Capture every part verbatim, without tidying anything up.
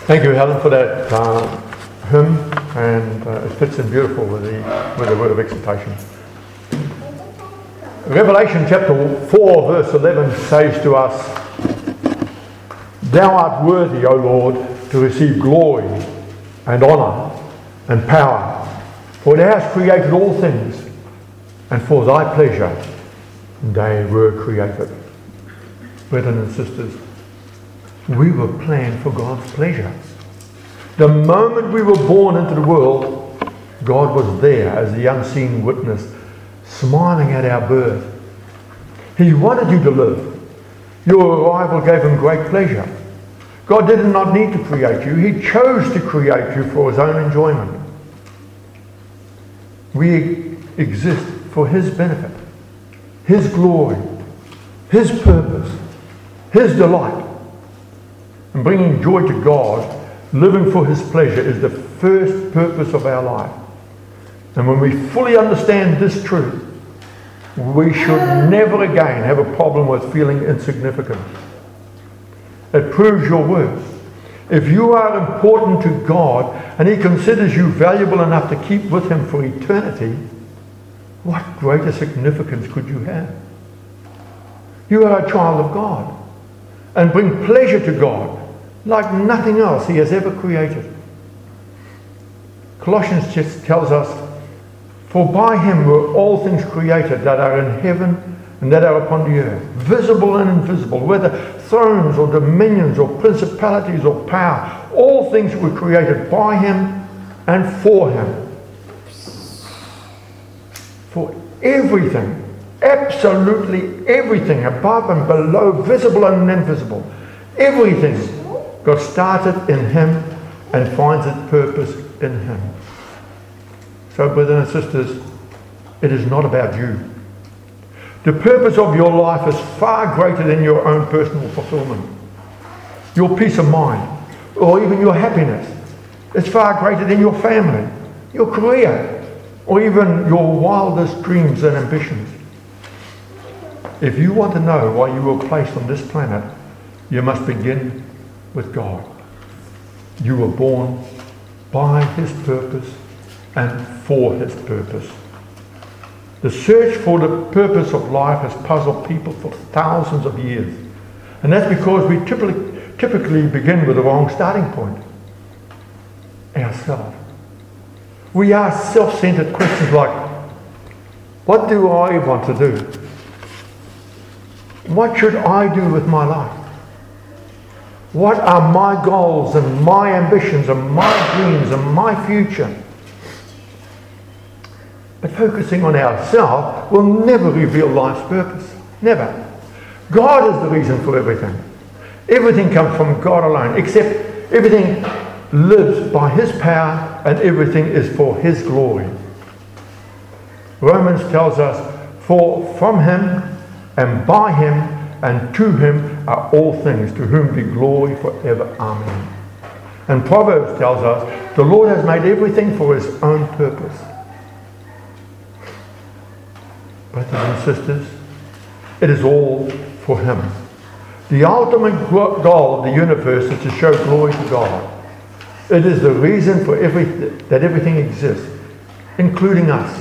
Thank you, Helen, for that uh, hymn, and uh, it fits in beautiful with the, with the word of exhortation. Revelation chapter four, verse eleven says to us, "Thou art worthy, O Lord, to receive glory and honour and power, for thou hast created all things, and for thy pleasure they were created." Brethren and sisters, we were planned for God's pleasure. The moment we were born into the world, God was there as the unseen witness, smiling at our birth. He wanted you to live. Your arrival gave him great pleasure. God did not need to create you. He chose to create you for his own enjoyment. We exist for his benefit, his glory, his purpose, his delight. And bringing joy to God, living for his pleasure, is the first purpose of our life. And when we fully understand this truth, we should never again have a problem with feeling insignificant. It proves your worth. If you are important to God and he considers you valuable enough to keep with him for eternity, what greater significance could you have? You are a child of God and bring pleasure to God like nothing else he has ever created. Colossians just tells us, "For by him were all things created that are in heaven and that are upon the earth, visible and invisible, whether thrones or dominions or principalities or power. All things were created by him and for him." For everything, absolutely everything, above and below, visible and invisible, everything got started in him and finds its purpose in him. So, brothers and sisters, it is not about you. The purpose of your life is far greater than your own personal fulfillment. Your peace of mind, or even your happiness, is far greater than your family, your career, or even your wildest dreams and ambitions. If you want to know why you were placed on this planet, you must begin with God. You were born by his purpose and for his purpose. The search for the purpose of life has puzzled people for thousands of years. And that's because we typically, typically begin with the wrong starting point. Ourselves. We ask self-centered questions like, what do I want to do? What should I do with my life? What are my goals and my ambitions and my dreams and my future? But focusing on ourselves will never reveal life's purpose. Never. God is the reason for everything. Everything comes from God alone, except everything lives by his power and everything is for his glory. Romans tells us, "For from him and by him and to him are all things, to whom be glory forever. Amen." And Proverbs tells us, "The Lord has made everything for his own purpose." Brothers and sisters, it is all for him. The ultimate goal of the universe is to show glory to God. It is the reason for every, that everything exists, including us.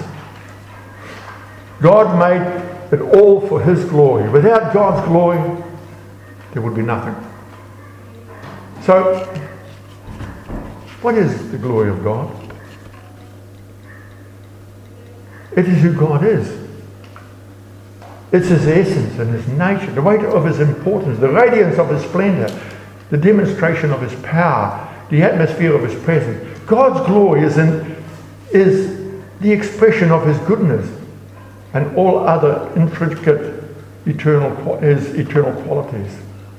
God made it all for his glory. Without God's glory, there would be nothing. So, what is the glory of God? It is who God is. It's his essence and his nature, the weight of his importance, the radiance of his splendor, the demonstration of his power, the atmosphere of his presence. God's glory is, in, is the expression of his goodness and all other intricate eternal, his eternal qualities.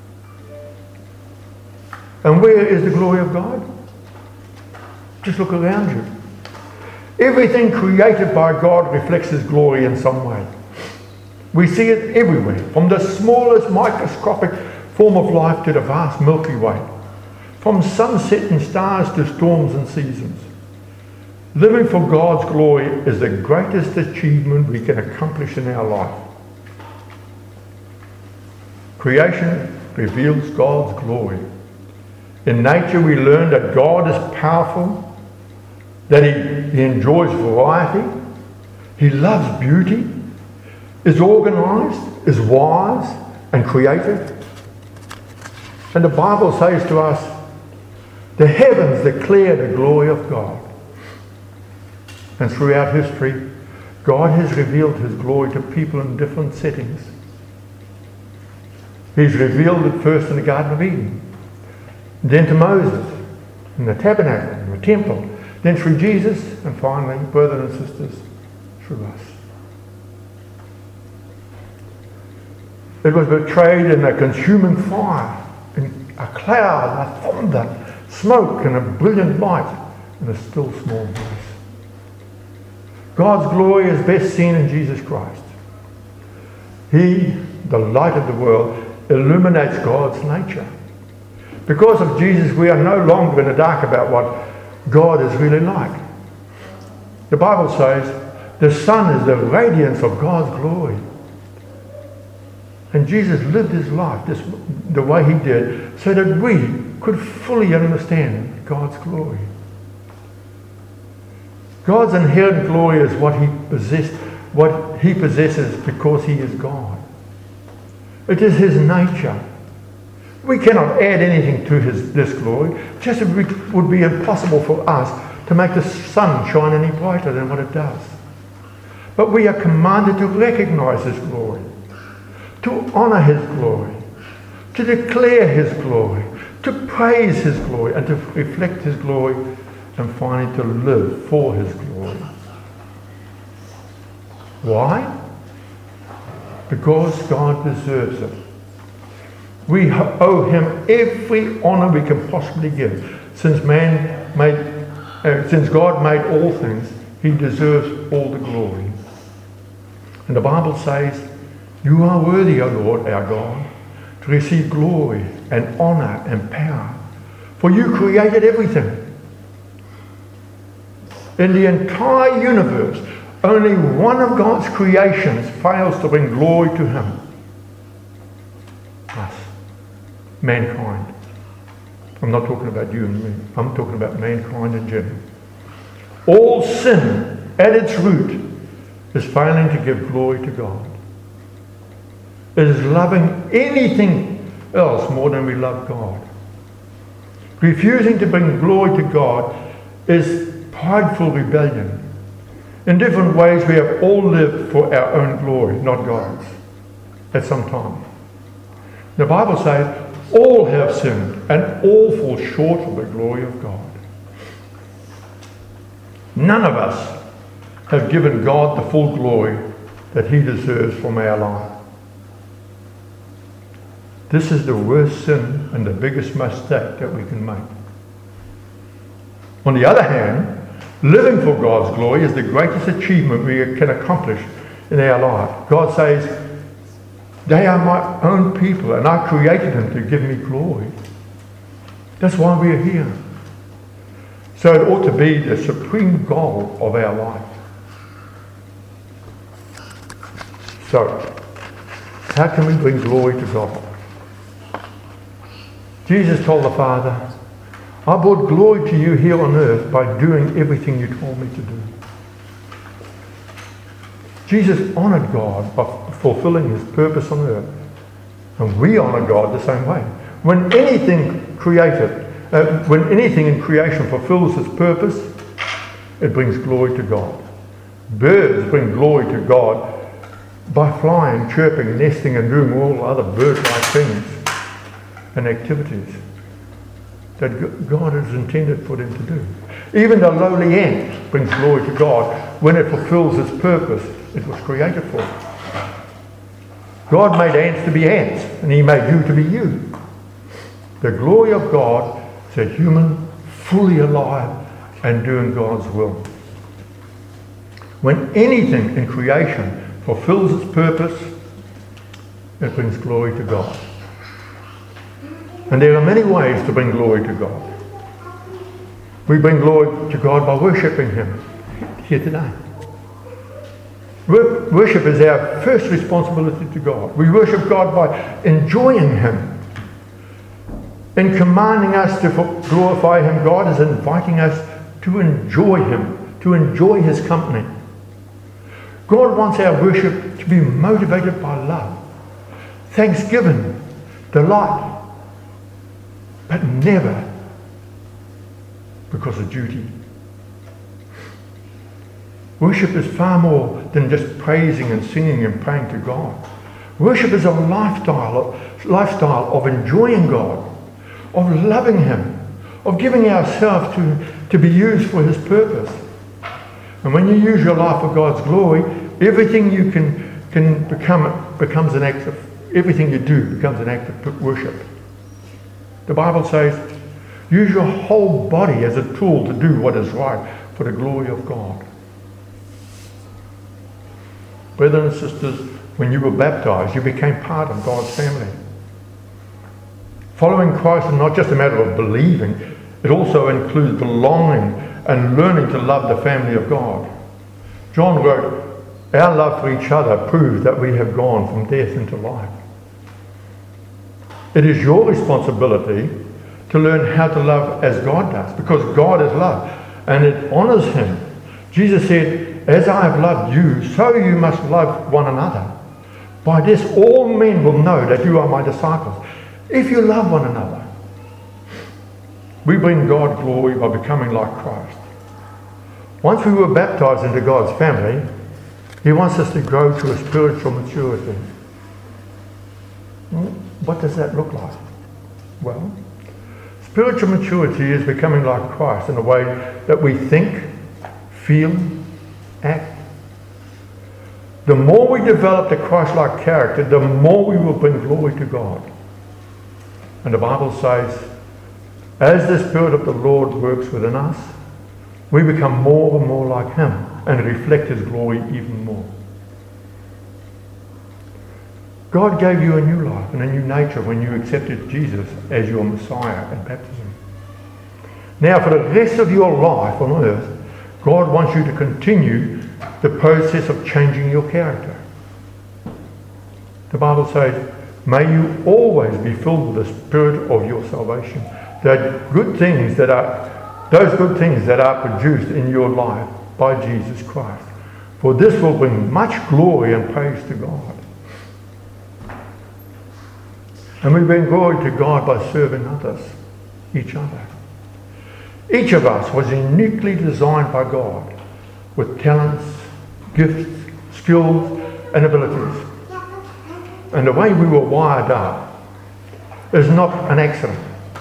And where is the glory of God? Just look around you. Everything created by God reflects his glory in some way. We see it everywhere, from the smallest microscopic form of life to the vast Milky Way, from sunset and stars to storms and seasons. Living for God's glory is the greatest achievement we can accomplish in our life. Creation reveals God's glory. In nature we learn that God is powerful, that he, he enjoys variety, he loves beauty, is organized, is wise and creative. And the Bible says to us, the heavens declare the glory of God. And throughout history, God has revealed his glory to people in different settings. He's revealed it first in the Garden of Eden, then to Moses, in the tabernacle, in the temple, then through Jesus, and finally, brothers and sisters, through us. It was betrayed in a consuming fire, in a cloud, a thunder, smoke, and a brilliant light, and a still small voice. God's glory is best seen in Jesus Christ. He, the light of the world, illuminates God's nature. Because of Jesus, we are no longer in the dark about what God is really like. The Bible says the sun is the radiance of God's glory. And Jesus lived his life this, the way he did so that we could fully understand God's glory. God's inherent glory is what he possessed, what he possesses because he is God. It is his nature. We cannot add anything to his, this glory. Just it would be impossible for us to make the sun shine any brighter than what it does. But we are commanded to recognize his glory, to honor his glory, to declare his glory, to praise his glory, and to reflect his glory, and finally to live for his glory. Why? Because God deserves it. We owe him every honor we can possibly give. Since man made, uh, since God made all things, he deserves all the glory. And the Bible says, you are worthy, O Lord, our God, to receive glory and honor and power. For you created everything. In the entire universe, only one of God's creations fails to bring glory to him. Us. Mankind. I'm not talking about you and me. I'm talking about mankind in general. All sin at its root is failing to give glory to God. It is loving anything else more than we love God. Refusing to bring glory to God is prideful rebellion. In different ways, we have all lived for our own glory, not God's, at some time. The Bible says, all have sinned and all fall short of the glory of God. None of us have given God the full glory that he deserves from our life. This is the worst sin and the biggest mistake that we can make. On the other hand, living for God's glory is the greatest achievement we can accomplish in our life. God says, they are my own people and I created them to give me glory. That's why we are here. So it ought to be the supreme goal of our life. So, how can we bring glory to God? Jesus told the Father, I brought glory to you here on earth by doing everything you told me to do. Jesus honored God by fulfilling his purpose on earth. And we honor God the same way. When anything created, uh, when anything in creation fulfills its purpose, it brings glory to God. Birds bring glory to God by flying, chirping, nesting, and doing all other bird-like things and activities that God has intended for them to do. Even the lowly ant brings glory to God when it fulfills its purpose it was created for. God made ants to be ants, and he made you to be you. The glory of God is a human fully alive and doing God's will. When anything in creation fulfills its purpose, it brings glory to God. And there are many ways to bring glory to God. We bring glory to God by worshipping him here today. Worship is our first responsibility to God. We worship God by enjoying him. In commanding us to glorify Him, God is inviting us to enjoy Him, to enjoy His company. God wants our worship to be motivated by love, thanksgiving, delight, but never because of duty. Worship is far more than just praising and singing and praying to God. Worship is a lifestyle, lifestyle of enjoying God, of loving Him, of giving ourselves to, to be used for His purpose. And when you use your life for God's glory, everything you can, can become becomes an act of, everything you do becomes an act of worship. The Bible says, use your whole body as a tool to do what is right for the glory of God. Brothers and sisters, when you were baptized, you became part of God's family. Following Christ is not just a matter of believing, it also includes belonging and learning to love the family of God. John wrote, our love for each other proves that we have gone from death into life. It is your responsibility to learn how to love as God does, because God is love and it honors Him. Jesus said, as I have loved you, so you must love one another. By this all men will know that you are my disciples, if you love one another. We bring God glory by becoming like Christ. Once we were baptized into God's family, He wants us to grow to a spiritual maturity. What does that look like? Well, spiritual maturity is becoming like Christ in a way that we think, feel, act. The more we develop the Christ-like character, the more we will bring glory to God. And the Bible says, as the Spirit of the Lord works within us, we become more and more like Him and reflect His glory even more. God gave you a new life and a new nature when you accepted Jesus as your Messiah at baptism. Now, for the rest of your life on earth, God wants you to continue the process of changing your character. The Bible says, may you always be filled with the Spirit of your salvation. That good things that are, those good things that are produced in your life by Jesus Christ. For this will bring much glory and praise to God. And we bring glory to God by serving others, each other. Each of us was uniquely designed by God with talents, gifts, skills, and abilities. And the way we were wired up is not an accident.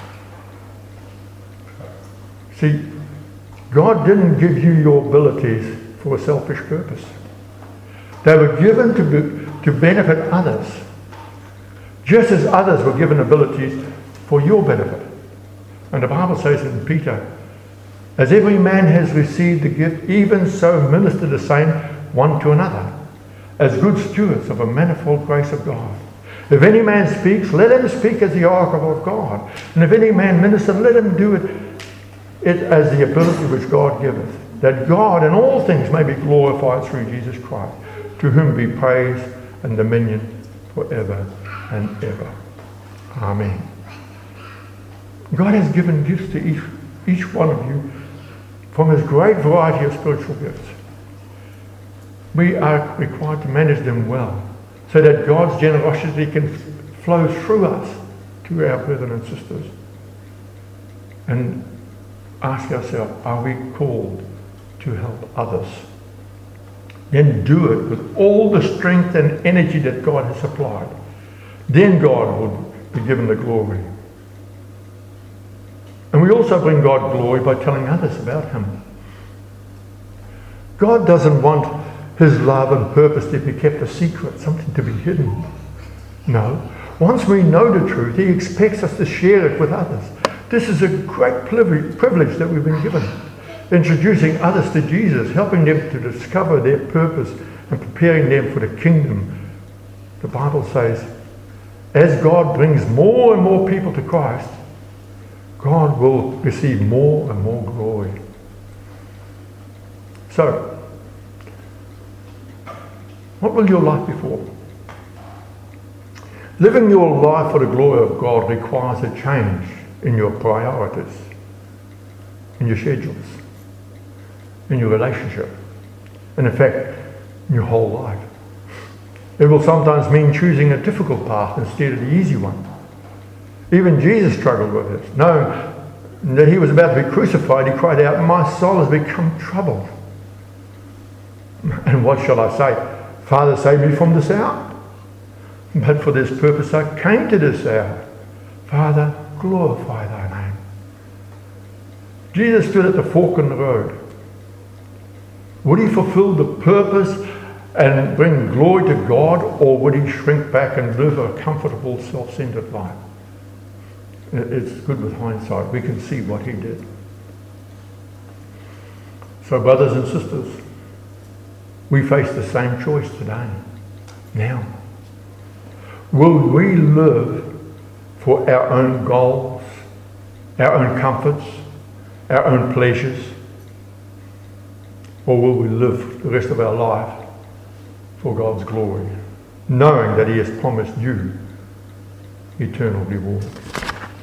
See, God didn't give you your abilities for a selfish purpose. They were given to, be, to benefit others, just as others were given abilities for your benefit. And the Bible says in Peter, as every man has received the gift, even so minister the same one to another, as good stewards of a manifold grace of God. If any man speaks, let him speak as the oracle of God. And if any man minister, let him do it, it as the ability which God giveth, that God in all things may be glorified through Jesus Christ, to whom be praise and dominion forever and ever. Amen. God has given gifts to each, each one of you from His great variety of spiritual gifts. We are required to manage them well, so that God's generosity can flow through us to our brethren and sisters. And ask ourselves, are we called to help others? Then do it with all the strength and energy that God has supplied. Then God will be given the glory. And we also bring God glory by telling others about Him. God doesn't want His love and purpose to be kept a secret, something to be hidden. No. Once we know the truth, He expects us to share it with others. This is a great privilege that we've been given. Introducing others to Jesus, helping them to discover their purpose and preparing them for the kingdom. The Bible says, as God brings more and more people to Christ, God will receive more and more glory. So, what will your life be for? Living your life for the glory of God requires a change in your priorities, in your schedules, in your relationship, and in fact, in your whole life. It will sometimes mean choosing a difficult path instead of the easy one. Even Jesus struggled with this. Knowing that he was about to be crucified, he cried out, "My soul has become troubled. And what shall I say? Father, save me from this hour. But for this purpose I came to this hour. Father, glorify thy name." Jesus stood at the fork in the road. Would he fulfill the purpose and bring glory to God, or would he shrink back and live a comfortable, self-centered life? It's good with hindsight. We can see what he did. So brothers and sisters, we face the same choice today, now. Will we live for our own goals, our own comforts, our own pleasures? Or will we live the rest of our life for God's glory, knowing that he has promised you eternal reward?